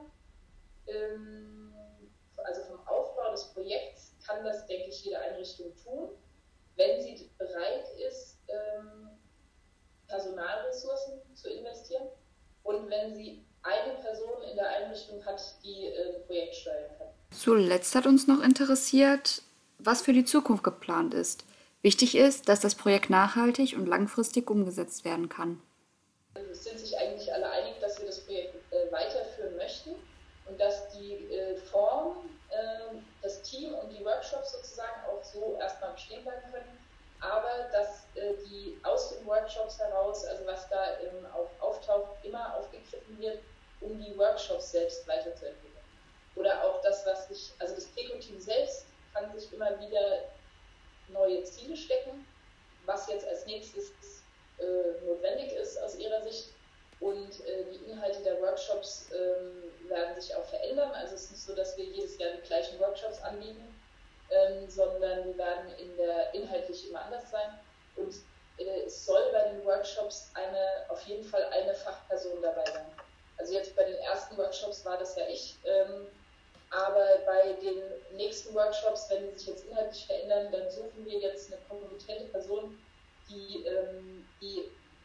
ähm, also vom Aufbau des Projekts, kann das, denke ich, jede Einrichtung tun, wenn sie bereit ist, ähm, Personalressourcen zu investieren und wenn sie eine Person in der Einrichtung hat, die äh, ein Projekt steuern kann. Zuletzt hat uns noch interessiert, was für die Zukunft geplant ist. Wichtig ist, dass das Projekt nachhaltig und langfristig umgesetzt werden kann. Es sind sich eigentlich alle einig, dass wir das Projekt äh, weiterführen möchten und dass die äh, Form, äh, das Team und die Workshops sozusagen auch so erstmal bestehen bleiben können, aber dass äh, die aus den Workshops heraus, also was da ähm, auch auftaucht, immer aufgegriffen wird, um die Workshops selbst weiterzuentwickeln. Oder auch das, was sich, also das P E C O-Team selbst kann sich immer wieder neue Ziele stecken, was jetzt als nächstes äh, notwendig ist aus ihrer Sicht. Und äh, die Inhalte der Workshops äh, werden sich auch verändern. Also es ist nicht so, dass wir jedes Jahr die gleichen Workshops anbieten, ähm, sondern die werden in der inhaltlich immer anders sein. Und äh, es soll bei den Workshops eine, auf jeden Fall eine Fachperson dabei sein. Also jetzt bei den ersten Workshops war das ja ich, ähm, aber bei den nächsten Workshops, wenn die sich jetzt inhaltlich verändern, dann suchen wir jetzt eine kompetente Person, die, ähm, die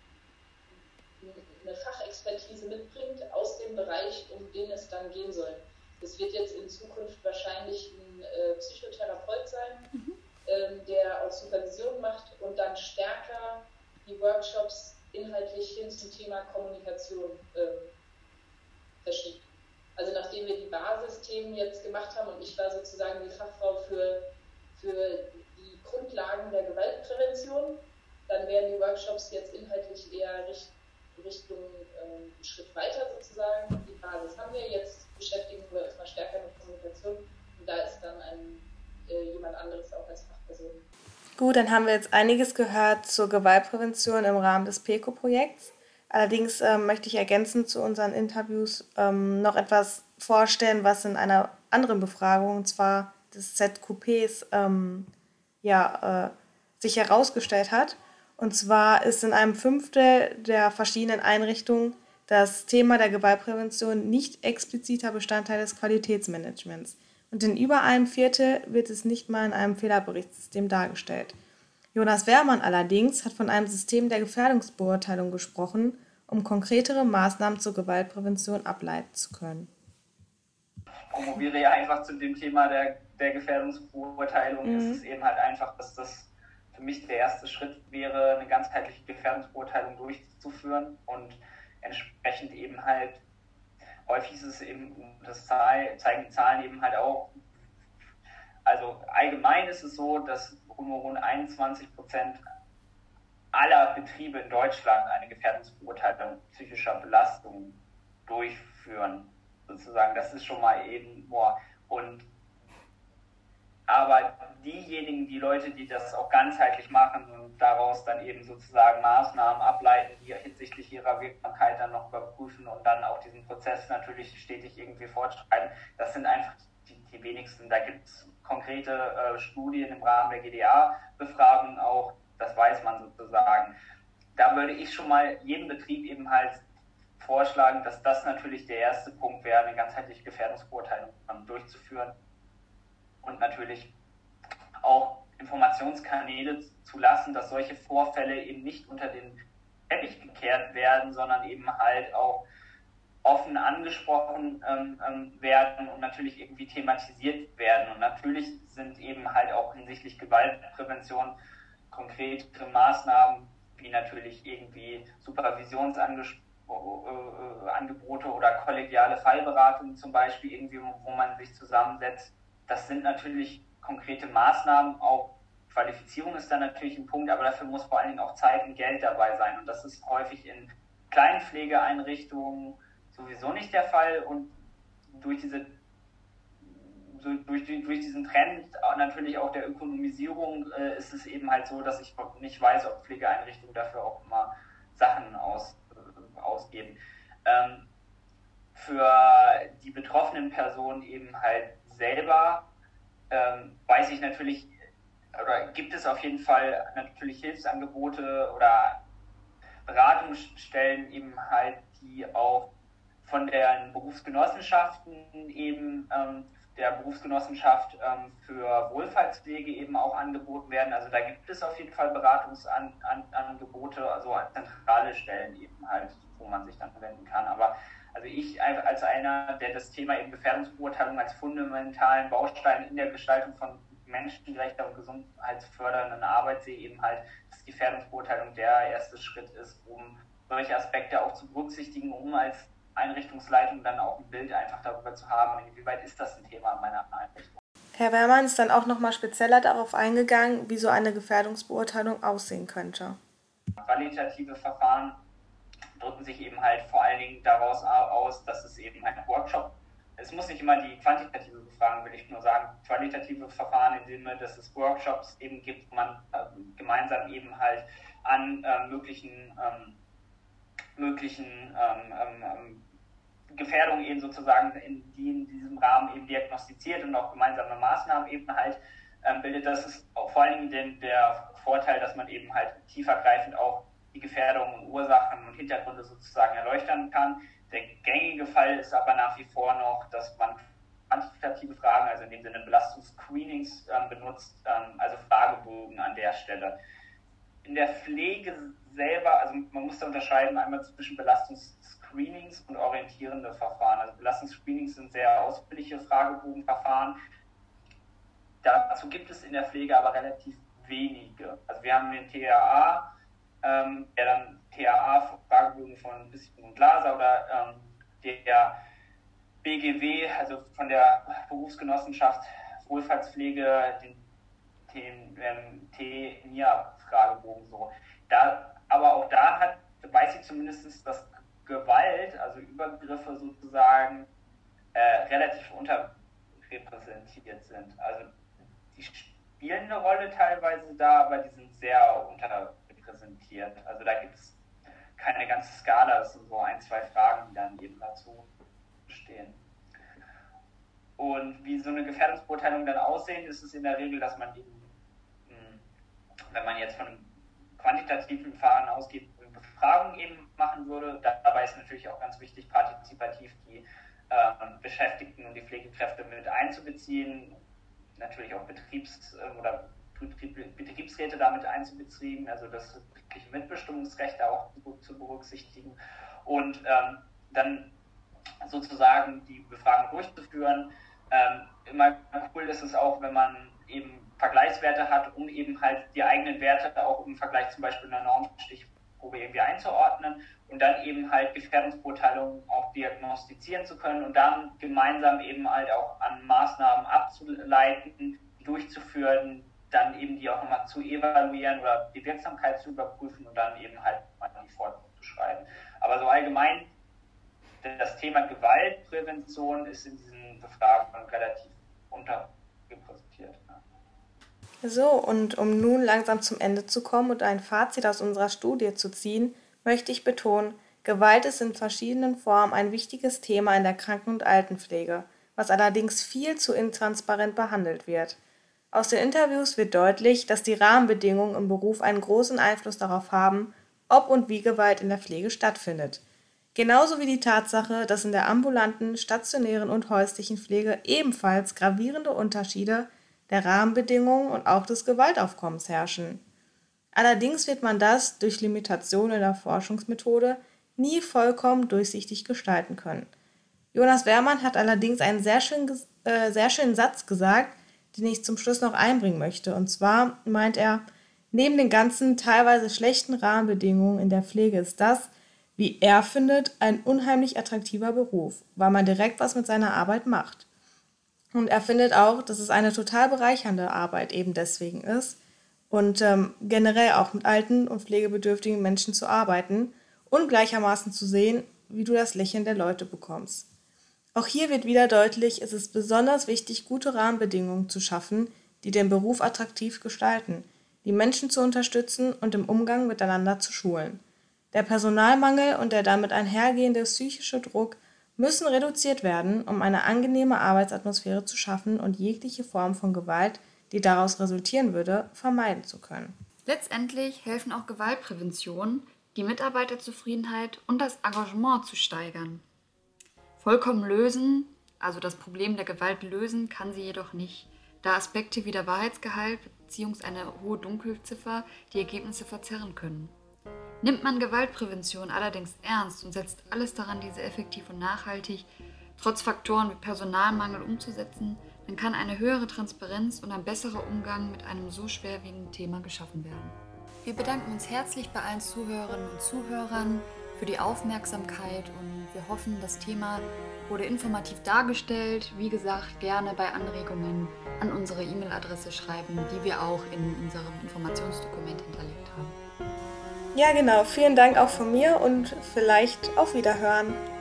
eine Fachexpertise mitbringt aus dem Bereich, um den es dann gehen soll. Das wird jetzt in Zukunft wahrscheinlich ein äh, Psychotherapeut sein, mhm. ähm, der auch Supervision macht und dann stärker die Workshops inhaltlich hin zum Thema Kommunikation ähm, verschiebt. Also nachdem wir die Basisthemen jetzt gemacht haben und ich war sozusagen die Fachfrau für, für die Grundlagen der Gewaltprävention, dann werden die Workshops jetzt inhaltlich eher Richtung Richtung ähm, einen Schritt weiter sozusagen. Die Basis haben wir, jetzt beschäftigen wir uns mal stärker mit Kommunikation und da ist dann ein, äh, jemand anderes auch als Fachperson. Gut, dann haben wir jetzt einiges gehört zur Gewaltprävention im Rahmen des P E C O-Projekts. Allerdings ähm, möchte ich ergänzend zu unseren Interviews ähm, noch etwas vorstellen, was in einer anderen Befragung, und zwar des Z Q Ps, ähm, ja, äh, sich herausgestellt hat. Und zwar ist in einem Fünftel der verschiedenen Einrichtungen das Thema der Gewaltprävention nicht expliziter Bestandteil des Qualitätsmanagements. Und in über einem Viertel wird es nicht mal in einem Fehlerberichtssystem dargestellt. Jonas Wehrmann allerdings hat von einem System der Gefährdungsbeurteilung gesprochen, um konkretere Maßnahmen zur Gewaltprävention ableiten zu können. Ich promoviere ja einfach zu dem Thema der, der Gefährdungsbeurteilung. Mhm. Ist es eben halt einfach, dass das für mich der erste Schritt wäre, eine ganzheitliche Gefährdungsbeurteilung durchzuführen und entsprechend eben halt, häufig ist es eben, das zeigen die Zahlen eben halt auch, also allgemein ist es so, dass rund einundzwanzig Prozent aller Betriebe in Deutschland eine Gefährdungsbeurteilung psychischer Belastung durchführen, sozusagen, das ist schon mal eben, boah, und aber diejenigen, die Leute, die das auch ganzheitlich machen und daraus dann eben sozusagen Maßnahmen ableiten, die hinsichtlich ihrer Wirksamkeit dann noch überprüfen und dann auch diesen Prozess natürlich stetig irgendwie fortschreiten, das sind einfach die, die wenigsten. Da gibt es konkrete äh, Studien im Rahmen der G D A-Befragung auch, das weiß man sozusagen. Da würde ich schon mal jedem Betrieb eben halt vorschlagen, dass das natürlich der erste Punkt wäre, eine ganzheitliche Gefährdungsbeurteilung durchzuführen. Und natürlich auch Informationskanäle zu lassen, dass solche Vorfälle eben nicht unter den Teppich gekehrt werden, sondern eben halt auch offen angesprochen ähm, werden und natürlich irgendwie thematisiert werden. Und natürlich sind eben halt auch hinsichtlich Gewaltprävention konkrete Maßnahmen, wie natürlich irgendwie Supervisionsangebote oder kollegiale Fallberatung zum Beispiel, irgendwie, wo man sich zusammensetzt. Das sind natürlich konkrete Maßnahmen, auch Qualifizierung ist dann natürlich ein Punkt, aber dafür muss vor allen Dingen auch Zeit und Geld dabei sein. Und das ist häufig in Kleinpflegeeinrichtungen sowieso nicht der Fall. Und durch, diese, so, durch, durch diesen Trend natürlich auch der Ökonomisierung äh, ist es eben halt so, dass ich nicht weiß, ob Pflegeeinrichtungen dafür auch immer Sachen aus, äh, ausgeben. Ähm, für die betroffenen Personen eben halt selber ähm, weiß ich natürlich, oder gibt es auf jeden Fall natürlich Hilfsangebote oder Beratungsstellen eben halt, die auch von den Berufsgenossenschaften eben, ähm, der Berufsgenossenschaft ähm, für Wohlfahrtspflege eben auch angeboten werden. Also da gibt es auf jeden Fall Beratungsangebote, also zentrale Stellen eben halt, wo man sich dann wenden kann. Aber also ich als einer, der das Thema eben Gefährdungsbeurteilung als fundamentalen Baustein in der Gestaltung von menschengerechter und gesundheitsfördernden Arbeit sehe, eben halt, dass Gefährdungsbeurteilung der erste Schritt ist, um solche Aspekte auch zu berücksichtigen, um als Einrichtungsleitung dann auch ein Bild einfach darüber zu haben, inwieweit ist das ein Thema in meiner Einrichtung. Herr Wehrmann ist dann auch nochmal spezieller darauf eingegangen, wie so eine Gefährdungsbeurteilung aussehen könnte. Qualitative Verfahren drücken sich eben halt vor allen Dingen daraus aus, dass es eben ein Workshop, es muss nicht immer die quantitative Befragung, will ich nur sagen, qualitative Verfahren im Sinne, dass es Workshops eben gibt, wo man äh, gemeinsam eben halt an äh, möglichen, ähm, möglichen ähm, ähm, Gefährdungen eben sozusagen, in, die in diesem Rahmen eben diagnostiziert und auch gemeinsame Maßnahmen eben halt ähm, bildet. Das ist auch vor allen Dingen den, der Vorteil, dass man eben halt tiefergreifend auch die Gefährdungen und Ursachen und Hintergründe sozusagen erleuchten kann. Der gängige Fall ist aber nach wie vor noch, dass man quantitative Fragen, also in dem Sinne Belastungsscreenings ähm, benutzt, ähm, also Fragebögen an der Stelle. In der Pflege selber, also man muss da unterscheiden einmal zwischen Belastungsscreenings und orientierende Verfahren. Also Belastungsscreenings sind sehr ausführliche Fragebogenverfahren. Dazu gibt es in der Pflege aber relativ wenige. Also wir haben den T A A, ähm, der dann T A A-Fragebogen von Bissigen und Glaser oder ähm, der B G W, also von der Berufsgenossenschaft Wohlfahrtspflege, den, den ähm, T N I A-Fragebogen so. Da, aber auch da hat, weiß ich zumindest, dass Gewalt, also Übergriffe sozusagen, äh, relativ unterrepräsentiert sind. Also die spielen eine Rolle teilweise da, aber die sind sehr unterrepräsentiert. Also da gibt es keine ganze Skala, das sind so ein, zwei Fragen, die dann eben dazu stehen. Und wie so eine Gefährdungsbeurteilung dann aussehen, ist es in der Regel, dass man eben, wenn man jetzt von einem quantitativen Verfahren ausgeht, eine Befragung eben machen würde. Dabei ist natürlich auch ganz wichtig, partizipativ die äh, Beschäftigten und die Pflegekräfte mit einzubeziehen, natürlich auch Betriebs- oder Betriebsräte damit einzubeziehen, also das wirkliche Mitbestimmungsrecht auch zu berücksichtigen und ähm, dann sozusagen die Befragung durchzuführen. Ähm, immer cool ist es auch, wenn man eben Vergleichswerte hat, um eben halt die eigenen Werte auch im Vergleich zum Beispiel einer Normstichprobe irgendwie einzuordnen und dann eben halt Gefährdungsbeurteilungen auch diagnostizieren zu können und dann gemeinsam eben halt auch an Maßnahmen abzuleiten, durchzuführen, dann eben die auch nochmal zu evaluieren oder die Wirksamkeit zu überprüfen und dann eben halt mal die Forderung zu schreiben. Aber so allgemein, das Thema Gewaltprävention ist in diesen Befragungen relativ unterrepräsentiert. So, und um nun langsam zum Ende zu kommen und ein Fazit aus unserer Studie zu ziehen, möchte ich betonen, Gewalt ist in verschiedenen Formen ein wichtiges Thema in der Kranken- und Altenpflege, was allerdings viel zu intransparent behandelt wird. Aus den Interviews wird deutlich, dass die Rahmenbedingungen im Beruf einen großen Einfluss darauf haben, ob und wie Gewalt in der Pflege stattfindet. Genauso wie die Tatsache, dass in der ambulanten, stationären und häuslichen Pflege ebenfalls gravierende Unterschiede der Rahmenbedingungen und auch des Gewaltaufkommens herrschen. Allerdings wird man das durch Limitationen in der Forschungsmethode nie vollkommen durchsichtig gestalten können. Jonas Wehrmann hat allerdings einen sehr schönen, äh, sehr schönen Satz gesagt, den ich zum Schluss noch einbringen möchte. Und zwar meint er, neben den ganzen teilweise schlechten Rahmenbedingungen in der Pflege ist das, wie er findet, ein unheimlich attraktiver Beruf, weil man direkt was mit seiner Arbeit macht. Und er findet auch, dass es eine total bereichernde Arbeit eben deswegen ist und ähm, generell auch mit alten und pflegebedürftigen Menschen zu arbeiten und gleichermaßen zu sehen, wie du das Lächeln der Leute bekommst. Auch hier wird wieder deutlich, es ist besonders wichtig, gute Rahmenbedingungen zu schaffen, die den Beruf attraktiv gestalten, die Menschen zu unterstützen und im Umgang miteinander zu schulen. Der Personalmangel und der damit einhergehende psychische Druck müssen reduziert werden, um eine angenehme Arbeitsatmosphäre zu schaffen und jegliche Form von Gewalt, die daraus resultieren würde, vermeiden zu können. Letztendlich helfen auch Gewaltprävention, die Mitarbeiterzufriedenheit und das Engagement zu steigern. Vollkommen lösen, also das Problem der Gewalt lösen, kann sie jedoch nicht, da Aspekte wie der Wahrheitsgehalt bzw. eine hohe Dunkelziffer die Ergebnisse verzerren können. Nimmt man Gewaltprävention allerdings ernst und setzt alles daran, diese effektiv und nachhaltig, trotz Faktoren wie Personalmangel umzusetzen, dann kann eine höhere Transparenz und ein besserer Umgang mit einem so schwerwiegenden Thema geschaffen werden. Wir bedanken uns herzlich bei allen Zuhörerinnen und Zuhörern für die Aufmerksamkeit und wir hoffen, das Thema wurde informativ dargestellt. Wie gesagt, gerne bei Anregungen an unsere E-Mail-Adresse schreiben, die wir auch in unserem Informationsdokument hinterlegt haben. Ja, genau. Vielen Dank auch von mir und vielleicht auf Wiederhören.